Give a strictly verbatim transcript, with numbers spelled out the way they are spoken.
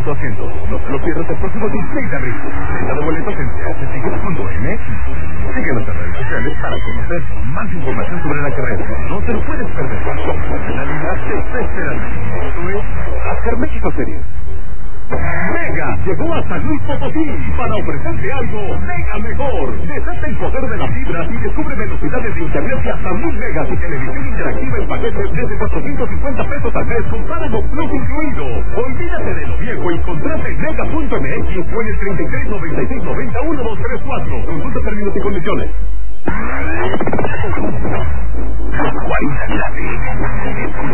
tu asiento. No te lo pierdas el próximo dieciséis de abril. Venta de boletos en teatretickets punto m x. Síguenos en redes sociales para conocer más información sobre la carrera. No te lo puedes perder. La liga te está esperando. Esto es Hacer México Series. Mega llegó a San Luis Potosí para ofrecerte algo mega mejor. Desata el poder de las fibras y descubre velocidades de internet de hasta mil megas y televisión interactiva en paquetes desde cuatrocientos cincuenta pesos al mes con Paramount Plus incluido. Olvídate de lo viejo y contrata en mega punto m x o en el treinta y tres noventa y seis noventa uno dos tres cuatro. Consulta términos y condiciones. cuarenta